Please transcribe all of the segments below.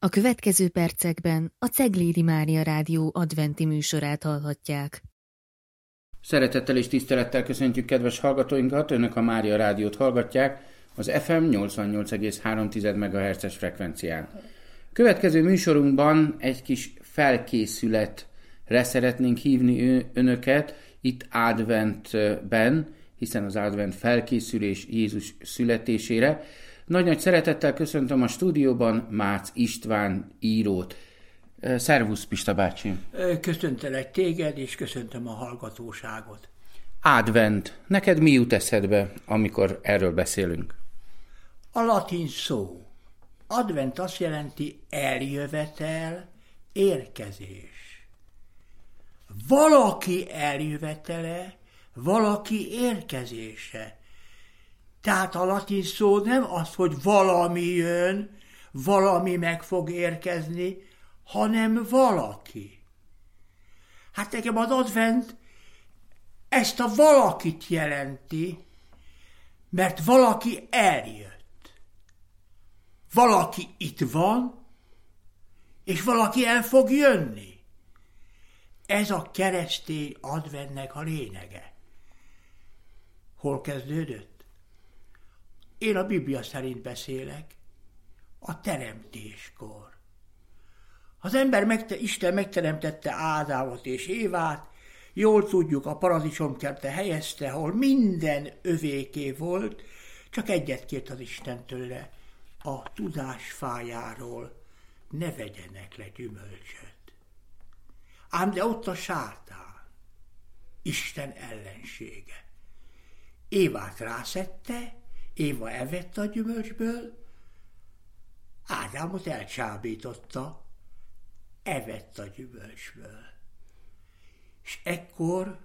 A következő percekben a Ceglédi Mária Rádió adventi műsorát hallhatják. Szeretettel és tisztelettel köszöntjük kedves hallgatóinkat, Önök a Mária Rádiót hallgatják az FM 88,3 MHz-es frekvencián. Következő műsorunkban egy kis felkészületre szeretnénk hívni Önöket itt adventben, hiszen az advent felkészülés Jézus születésére. Nagy-nagy szeretettel köszöntöm a stúdióban Mácz István írót. Szervusz, Pista bácsi! Köszöntelek téged, és köszöntöm a hallgatóságot. Advent. Neked mi jut eszedbe, amikor erről beszélünk? A latin szó. Advent azt jelenti eljövetel, érkezés. Valaki eljövetele, valaki érkezése. Tehát a latin szó nem az, hogy valami jön, valami meg fog érkezni, hanem valaki. Hát nekem az advent ezt a valakit jelenti, mert valaki eljött. Valaki itt van, és valaki el fog jönni. Ez a keresztény adventnek a lényege. Hol kezdődött? Én a Biblia szerint beszélek, a teremtéskor. Isten megteremtette Ádámot és Évát, jól tudjuk, a paradicsomkertbe helyezte, ahol minden övéké volt, csak egyet kért az Isten tőle, a tudás fájáról ne vegyenek le gyümölcsöt. Ám de ott a sátán, Isten ellensége. Évát rászedte, Éva evett a gyümölcsből, Ádámot elcsábította, evett a gyümölcsből. És ekkor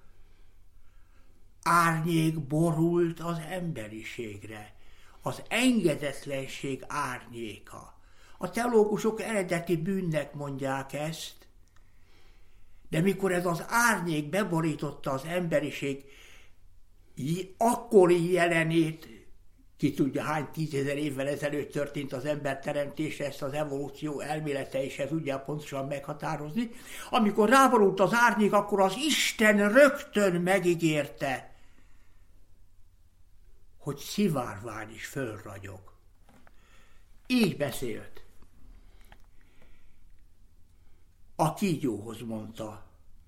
árnyék borult az emberiségre, az engedetlenség árnyéka. A teológusok eredeti bűnnek mondják ezt, de mikor ez az árnyék beborította az emberiség akkori jelenét, ki tudja, hány 10 000 évvel ezelőtt történt az ember teremtése, ezt az evolúció elmélete is tudja pontosan meghatározni. Amikor ráborult az árnyék, akkor az Isten rögtön megígérte, hogy szivárvány is fölragyog. Így beszélt. A kígyóhoz mondta,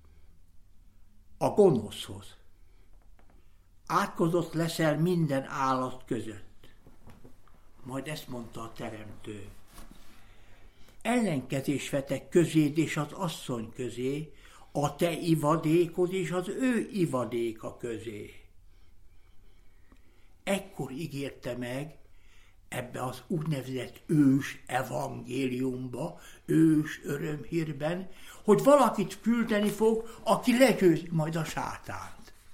a gonoszhoz. Átkozott leszel minden állat között. Majd ezt mondta a teremtő. Ellenkezés vetek közéd és az asszony közé, a te ivadékod és az ő ivadéka közé. Ekkor ígérte meg ebbe az úgynevezett ős evangéliumba, ős örömhírben, hogy valakit küldeni fog, aki legyőzi majd a sátánt.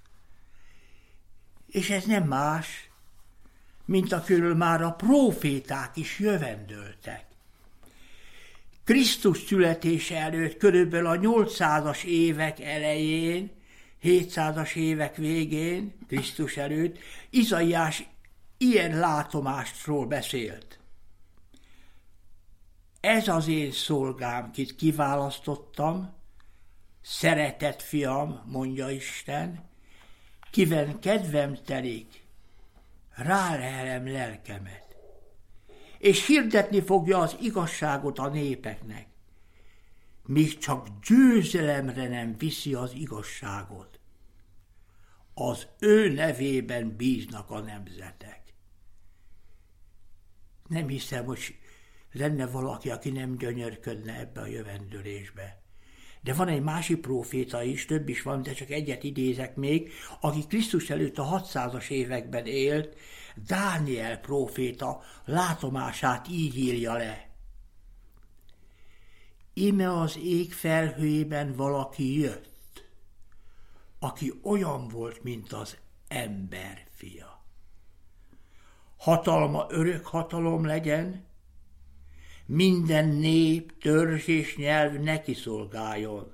És ez nem más, mint akiről már a próféták is jövendöltek. Krisztus születése előtt körülbelül a 800-as évek elején, 700-as évek végén, Krisztus előtt, Izaiás ilyen látomástról beszélt. Ez az én szolgám, kit kiválasztottam, szeretett fiam, mondja Isten, kivel kedvem telik, rálelem lelkemet, és hirdetni fogja az igazságot a népeknek, míg csak győzelemre nem viszi az igazságot. Az ő nevében bíznak a nemzetek. Nem hiszem, hogy lenne valaki, aki nem gyönyörködne ebbe a jövendőlésbe. De van egy másik próféta is, több is van, de csak egyet idézek még, aki Krisztus előtt a 600-as években élt, Dániel próféta látomását így írja le. Íme az ég felhőjében valaki jött, aki olyan volt, mint az ember fia. Hatalma örök hatalom legyen, minden nép, törzs és nyelv neki szolgáljon.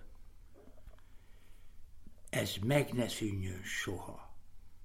Ez meg ne szűnjön soha.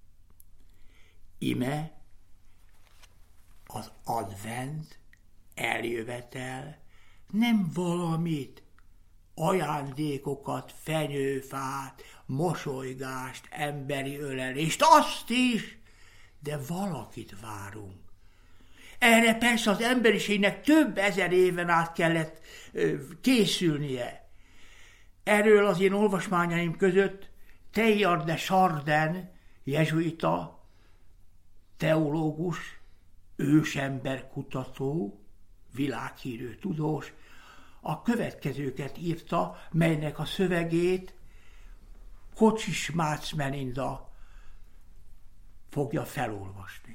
Ime az advent, eljövetel, nem valamit, ajándékokat, fenyőfát, mosolygást, emberi ölelést, azt is, de valakit várunk. Erre persze az emberiségnek több ezer éven át kellett készülnie. Erről az én olvasmányaim között Teilhard de Chardin, jezsuita, teológus, ősemberkutató, világhírű tudós, a következőket írta, melynek a szövegét Kocsis Mácz Melinda fogja felolvasni.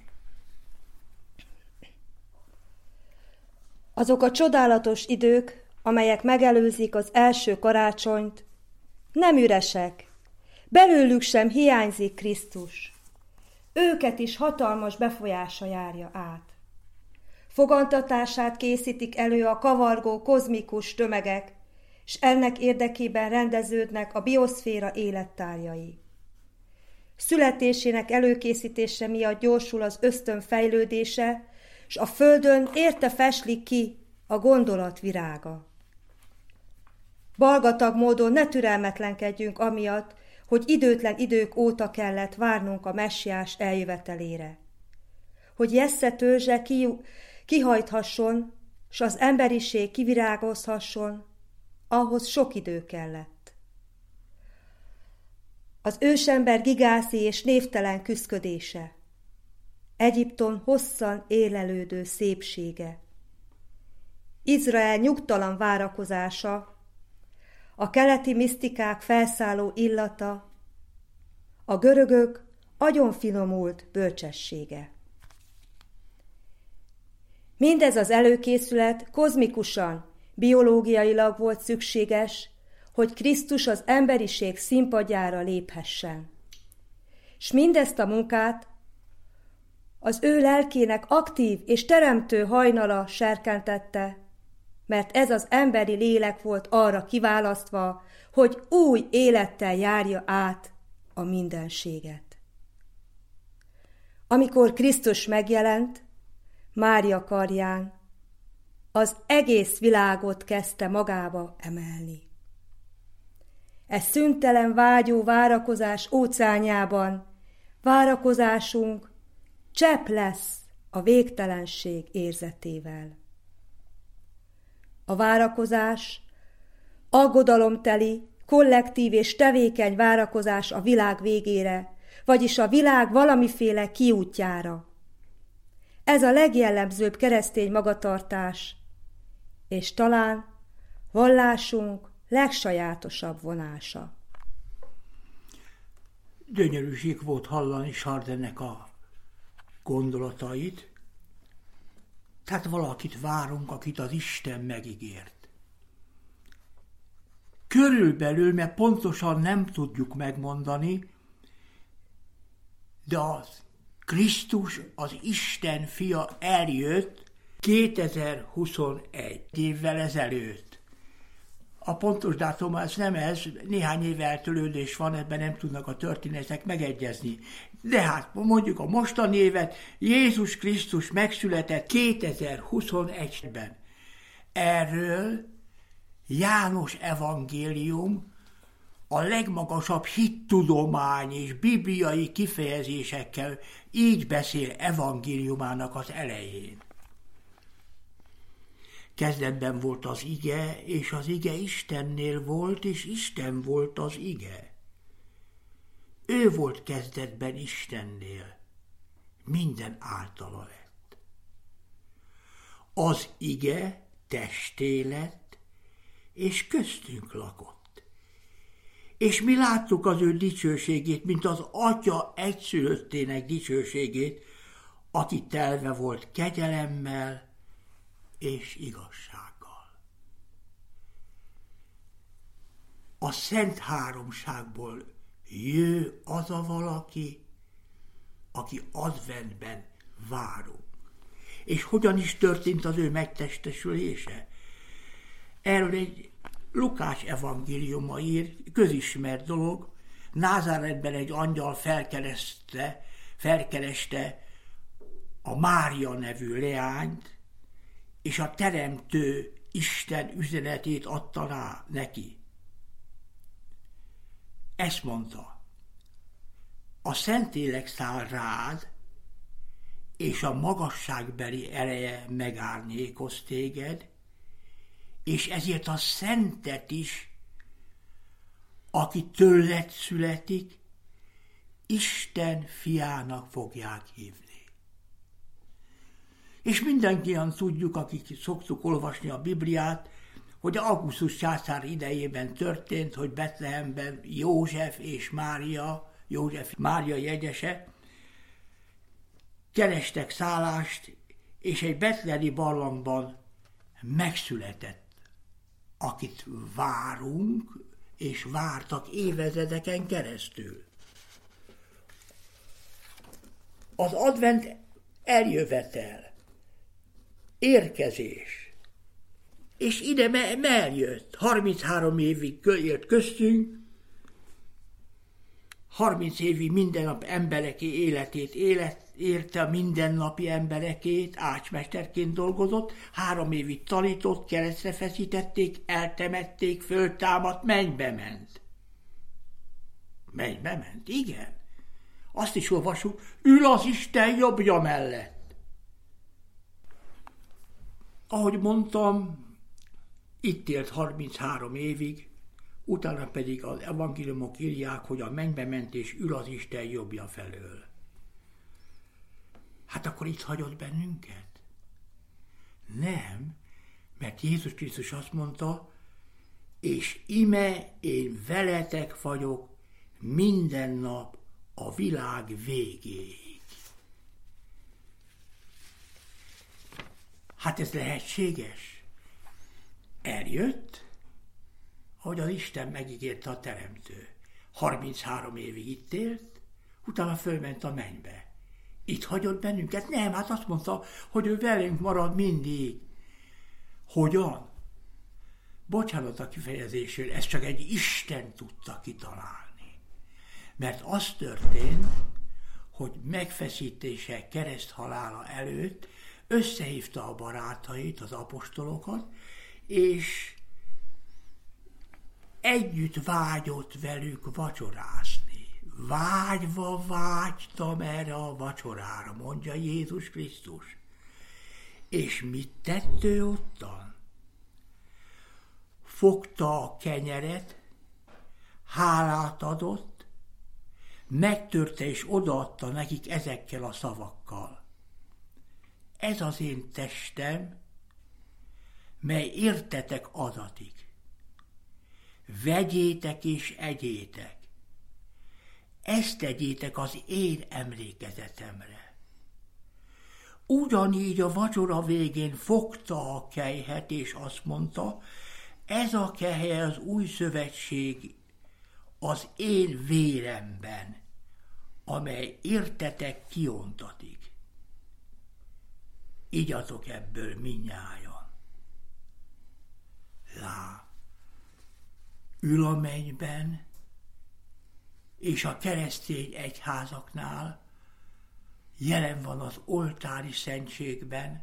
Azok a csodálatos idők, amelyek megelőzik az első karácsonyt, nem üresek, belőlük sem hiányzik Krisztus. Őket is hatalmas befolyása járja át. Fogantatását készítik elő a kavargó kozmikus tömegek, és ennek érdekében rendeződnek a bioszféra élettárgyai. Születésének előkészítése miatt gyorsul az ösztön fejlődése, s a földön érte feslik ki a gondolat virága. Balgatag módon ne türelmetlenkedjünk amiatt, hogy időtlen idők óta kellett várnunk a messiás eljövetelére. Hogy Jessze törzse kihajthasson, s az emberiség kivirágozhasson, ahhoz sok idő kellett. Az ősember gigászi és névtelen küszködése, Egyiptom hosszan élelődő szépsége, Izrael nyugtalan várakozása, a keleti misztikák felszálló illata, a görögök agyonfinomult bölcsessége. Mindez az előkészület kozmikusan, biológiailag volt szükséges, hogy Krisztus az emberiség színpadjára léphessen. S mindezt a munkát az ő lelkének aktív és teremtő hajnala serkentette, mert ez az emberi lélek volt arra kiválasztva, hogy új élettel járja át a mindenséget. Amikor Krisztus megjelent, Mária karján, az egész világot kezdte magába emelni. E szüntelen vágyó várakozás óceánjában várakozásunk csepp lesz a végtelenség érzetével. A várakozás aggodalomteli, kollektív és tevékeny várakozás a világ végére, vagyis a világ valamiféle kiútjára. Ez a legjellemzőbb keresztény magatartás, és talán vallásunk legsajátosabb vonása. Gyönyörűség volt hallani Chardinnek a gondolatait, tehát valakit várunk, akit az Isten megígért. Körülbelül, mert pontosan nem tudjuk megmondani, de az Krisztus, az Isten fia eljött 2021 évvel ezelőtt. A pontos dátum az nem ez, néhány év eltölődés van, ebben nem tudnak a történetek megegyezni. De hát mondjuk a mostani évet, Jézus Krisztus megszületett 2021-ben. Erről János evangélium a legmagasabb hittudomány és bibliai kifejezésekkel így beszél evangéliumának az elején. Kezdetben volt az ige, és az ige Istennél volt, és Isten volt az ige. Ő volt kezdetben Istennél, minden általa lett. Az ige testé lett, és köztünk lakott. És mi láttuk az ő dicsőségét, mint az Atya egyszülöttének dicsőségét, aki telve volt kegyelemmel és igazsággal. A Szent Háromságból jő az a valaki, aki adventben várunk. És hogyan is történt az ő megtestesülése? Erről egy Lukács evangéliuma ír, közismert dolog. Názáretben egy angyal felkereste a Mária nevű leányt, és a teremtő Isten üzenetét adta rá neki. Ezt mondta: a Szentlélek száll rád, és a magasságbeli ereje megárnyékoz téged, és ezért a Szentet is, aki tőled születik, Isten fiának fogják hívni. És mindannyian tudjuk, akik szoktuk olvasni a Bibliát, hogy Augustus császár idejében történt, hogy Betlehemben József és Mária jegyese kerestek szállást, és egy betlehemi barlangban megszületett, akit várunk, és vártak évezredeken keresztül. Az advent eljövetel, érkezés, és ide eljött, 33 évig élt köztünk, 30 évig minden nap embereké életét érte, a mindennapi emberekét, ácsmesterként dolgozott, 3 évig tanított, keresztre feszítették, eltemették, föltámadt, mennybe ment. Mennybe ment, igen. Azt is olvasjuk, ül az Isten jobbja mellett. Ahogy mondtam, itt élt 33 évig, utána pedig az evangéliumok írják, hogy a mennybe ment és ül az Isten jobbja felől. Hát akkor itt hagyott bennünket? Nem, mert Jézus Krisztus azt mondta, és ime én veletek vagyok minden nap a világ végéig. Hát ez lehetséges? Eljött, ahogy az Isten megígérte a teremtő. 33 évig itt élt, utána fölment a mennybe. Itt hagyott bennünket? Nem, hát azt mondta, hogy ő velünk marad mindig. Hogyan? Bocsánat a kifejezésről, ezt csak egy Isten tudta kitalálni. Mert az történt, hogy megfeszítése, kereszthalála előtt összehívta a barátait, az apostolokat, és együtt vágyott velük vacsorázni. Vágyva vágytam erre a vacsorára, mondja Jézus Krisztus. És mit tett ő ottan? Fogta a kenyeret, hálát adott, megtörte és odaadta nekik ezekkel a szavakkal. Ez az én testem, mely értetek adatik. Vegyétek és egyétek. Ezt tegyétek az én emlékezetemre. Ugyanígy a vacsora végén fogta a kelyhet, és azt mondta, ez a kelyhe az új szövetség az én véremben, amely értetek kiontatik. Igyatok ebből mindnyájan. Lá, ül a mennyben, és a keresztény egyházaknál jelen van az oltári szentségben,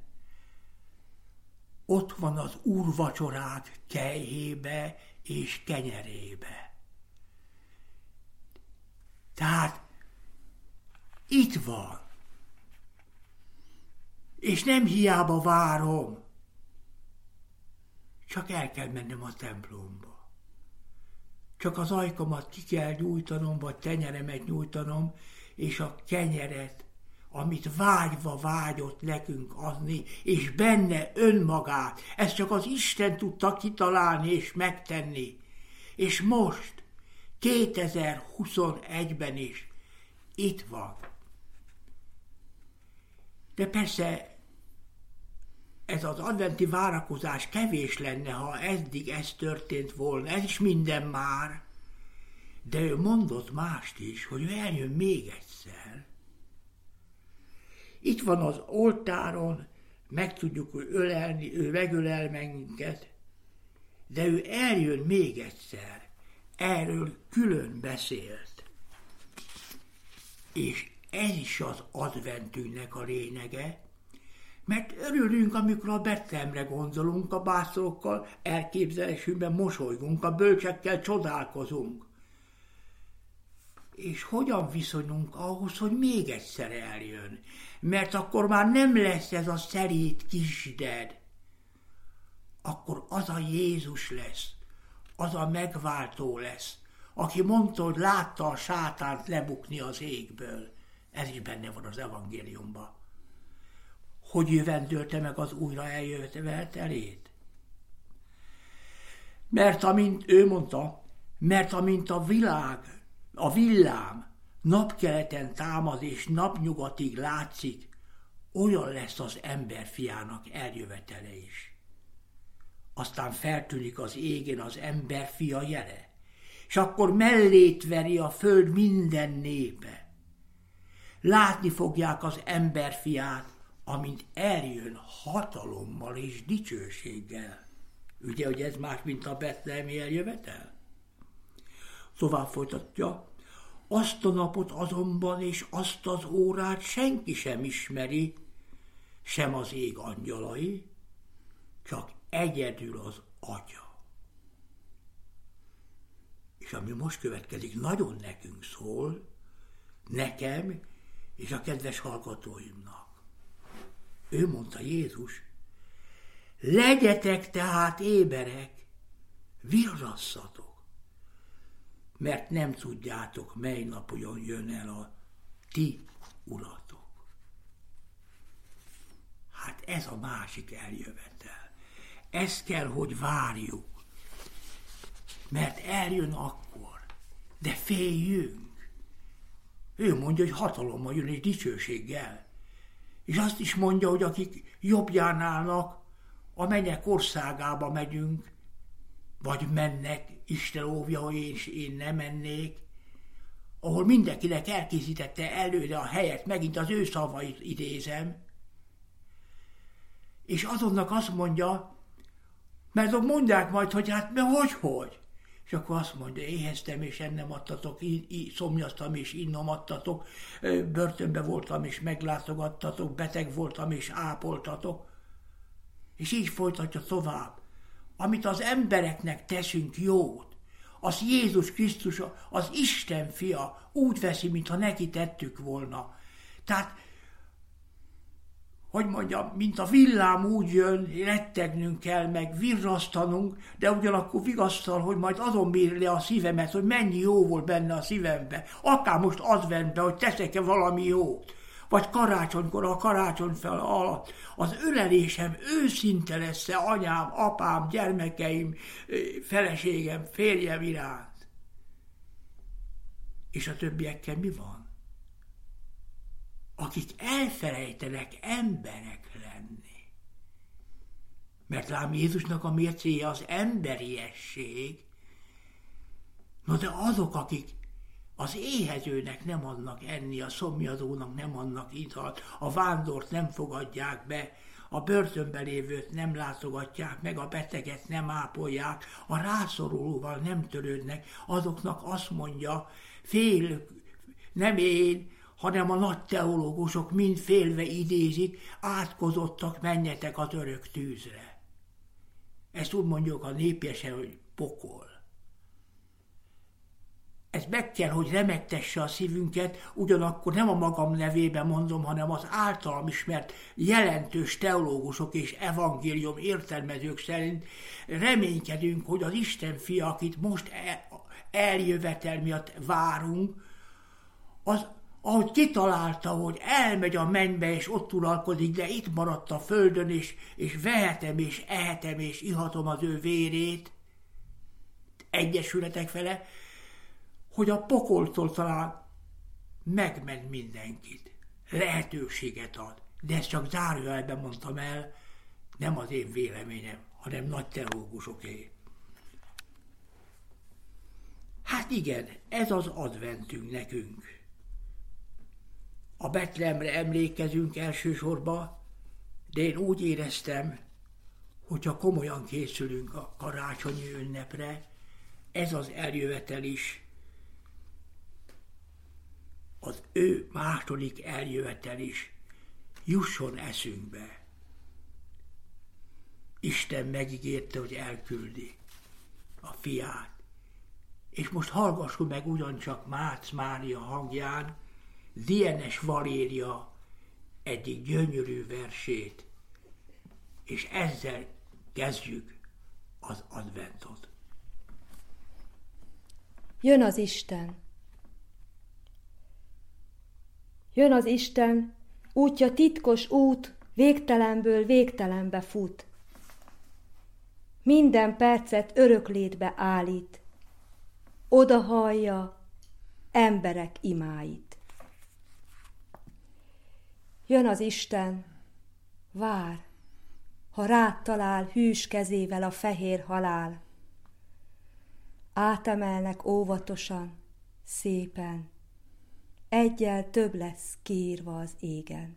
ott van az úrvacsorák kelyhébe és kenyerébe. Tehát itt van, és nem hiába várom, csak el kell mennem a templomba. Csak az ajkamat ki kell nyújtanom, vagy tenyeremet nyújtanom, és a kenyeret, amit vágyva vágyott nekünk adni, és benne önmagát, ezt csak az Isten tudta kitalálni és megtenni. És most, 2021-ben is itt van. De persze ez az adventi várakozás kevés lenne, ha eddig ez történt volna, ez is minden már. De ő mondott mást is, hogy ő eljön még egyszer. Itt van az oltáron, meg tudjuk ölelni, ő megölel minket, de ő eljön még egyszer. Erről külön beszélt. És ez is az adventünknek a lényege, Mert örülünk, amikor a Betlehemre gondolunk, a bászorokkal elképzelésünkben mosolygunk, a bölcsekkel csodálkozunk. És hogyan viszonyunk ahhoz, hogy még egyszer eljön? Mert akkor már nem lesz ez a szerít kisded. Akkor az a Jézus lesz, az a megváltó lesz, aki mondta, hogy látta a sátánt lebukni az égből. Ez is benne van az evangéliumban. Hogy jövendölte meg az újra eljövetelét? Mert amint ő mondta, mert amint a villám napkeleten támad és napnyugatig látszik, olyan lesz az emberfiának eljövetele is. Aztán feltűnik az égen az emberfia jele, és akkor mellét veri a föld minden népe. Látni fogják az emberfiát, amint eljön hatalommal és dicsőséggel. Ugye, hogy ez más, mint a betlehemi eljövetel? Tovább folytatja, azt a napot azonban és azt az órát senki sem ismeri, sem az ég angyalai, csak egyedül az Atya. És ami most következik, nagyon nekünk szól, nekem és a kedves hallgatóimnak. Ő mondta Jézus, legyetek tehát éberek, virrasszatok, mert nem tudjátok, mely napon jön el a ti uratok. Hát ez a másik eljövetel. Ezt kell, hogy várjuk, mert eljön akkor, de féljünk. Ő mondja, hogy hatalommal jön és dicsőséggel. És azt is mondja, hogy akik jobbján állnak, a mennyek országába megyünk, vagy mennek, Isten óvja, hogy én nem mennék, ahol mindenkinek elkészítette előre a helyet, megint az ő szavait idézem, és azonnak azt mondja, mert mondják majd, hogy hát hogy? És akkor azt mondja, éheztem és ennem adtatok, szomjaztam és innom adtatok, börtönbe voltam és meglátogattatok, beteg voltam és ápoltatok. És így folytatja tovább. Amit az embereknek teszünk jót, az Jézus Krisztus, az Isten fia úgy veszi, mintha neki tettük volna. Tehát, hogy mondjam, mint a villám úgy jön, rettegnünk kell, meg virrasztanunk, de ugyanakkor vigasztal, hogy majd azon mér le a szívemet, hogy mennyi jó volt benne a szívembe. Akár most az venne be, hogy teszek-e valami jót. Vagy karácsonykor, a karácsonyfel alatt az ölelésem őszinte lesz-e anyám, apám, gyermekeim, feleségem, férjem iránt. És a többiekkel mi van? Akik elfelejtenek emberek lenni. Mert lám Jézusnak a mércéje az emberiesség, no de azok, akik az éhezőnek nem adnak enni, a szomjazónak nem adnak italt, a vándort nem fogadják be, a börtönben lévőt nem látogatják meg, a beteget nem ápolják, a rászorulóval nem törődnek, azoknak azt mondja, nem én, hanem a nagy teológusok mind félve idézik, átkozottak, menjetek az örök tűzre. Ezt úgy mondjuk a népiesen, hogy pokol. Ez meg kell, hogy remegtesse a szívünket, ugyanakkor nem a magam nevében mondom, hanem az általam ismert jelentős teológusok és evangélium értelmezők szerint reménykedünk, hogy az Isten fia, akit most eljövetel miatt várunk, az, ahogy kitalálta, hogy elmegy a mennybe és ott uralkodik, de itt maradt a földön, és vehetem, és ehetem, és ihatom az ő vérét, egyesületek vele, hogy a pokoltól talán megment mindenkit, lehetőséget ad. De ezt csak zárójelben mondtam el, nem az én véleményem, hanem nagy teológusoké. Hát igen, ez az adventünk nekünk. A Betlehemre emlékezünk elsősorban, de én úgy éreztem, hogyha komolyan készülünk a karácsonyi ünnepre, ez az eljövetel is, az ő második eljövetel is jusson eszünkbe. Isten megígérte, hogy elküldi a fiát. És most hallgassuk meg ugyancsak Mácz Mária hangján Dienes Valéria egyik gyönyörű versét, és ezzel kezdjük az adventot. Jön az Isten. Jön az Isten, útja titkos út, végtelenből végtelenbe fut. Minden percet öröklétbe állít, odahallja emberek imáit. Jön az Isten, vár, ha rád talál hűs kezével a fehér halál. Átemelnek óvatosan, szépen, eggyel több lesz kiírva az égen.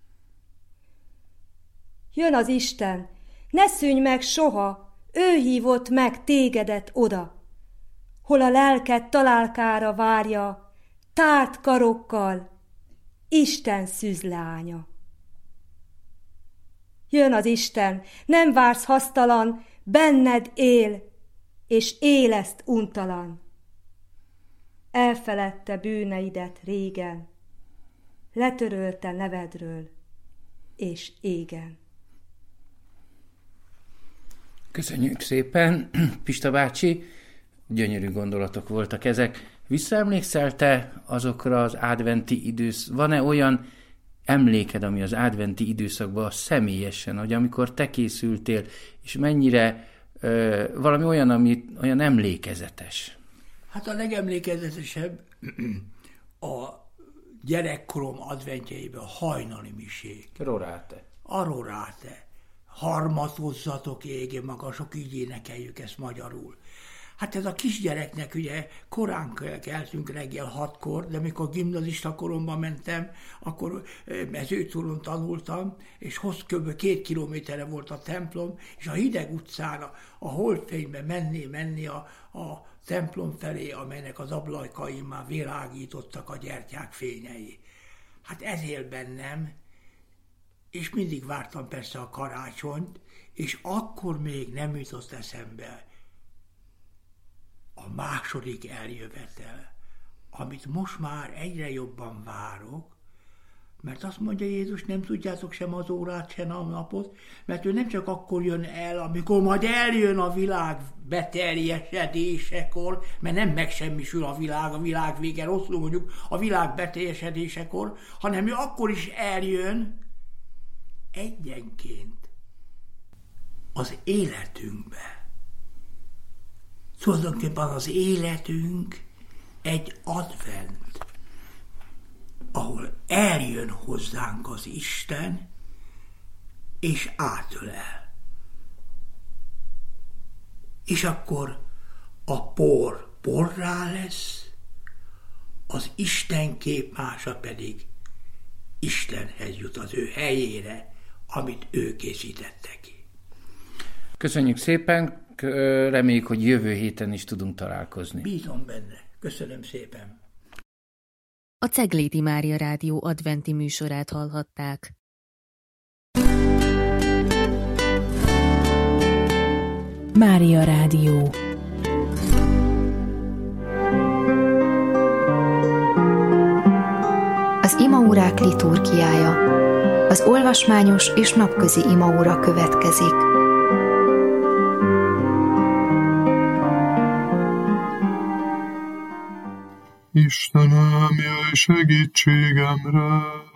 Jön az Isten, ne szűnj meg soha, ő hívott meg tégedet oda, hol a lelked találkára várja, tárt karokkal, Isten szűzleánya. Jön az Isten, nem vársz hasztalan, benned él, és éleszt untalan. Elfeledte bűneidet régen, letörölte nevedről, és égen. Köszönjük szépen, Pista bácsi, gyönyörű gondolatok voltak ezek. Visszaemlékszel te azokra az adventi van-e olyan emléked, ami az adventi időszakban személyesen, hogy amikor te készültél, és mennyire valami olyan, olyan emlékezetes? Hát a legemlékezetesebb a gyerekkorom adventjeiben a hajnali misék. Roráte. A roráte. Harmatozzatok ége magasok, így énekeljük ezt magyarul. Hát ez a kisgyereknek ugye korán keltünk reggel 6-kor, de mikor gimnazista koromban mentem, akkor Mezőtúron tanultam, és kb. 2 kilométerre volt a templom, és a hideg utcán a holdfénybe menni a templom felé, amelynek az ablajkain már világítottak a gyertyák fényei. Hát ez él bennem, és mindig vártam persze a karácsonyt, és akkor még nem jutott eszembe a második eljövetel, amit most már egyre jobban várok, mert azt mondja Jézus, nem tudjátok sem az órát, sem a napot, mert ő nem csak akkor jön el, amikor majd eljön a világ beteljesedésekor, mert nem megsemmisül a világ vége, rosszul mondjuk, a világ beteljesedésekor, hanem ő akkor is eljön egyenként az életünkbe. Tulajdonképpen az életünk egy advent, ahol eljön hozzánk az Isten, és átölel. És akkor a por porrá lesz, az Isten képmása pedig Istenhez jut, az ő helyére, amit ő készítette ki. Köszönjük szépen, reméljük, hogy jövő héten is tudunk találkozni. Bízom benne. Köszönöm szépen. A Ceglédi Mária Rádió adventi műsorát hallhatták. Mária Rádió. Az imaórák liturgiája. Az olvasmányos és napközi imaóra következik. Istenem, jöjj segítségemre!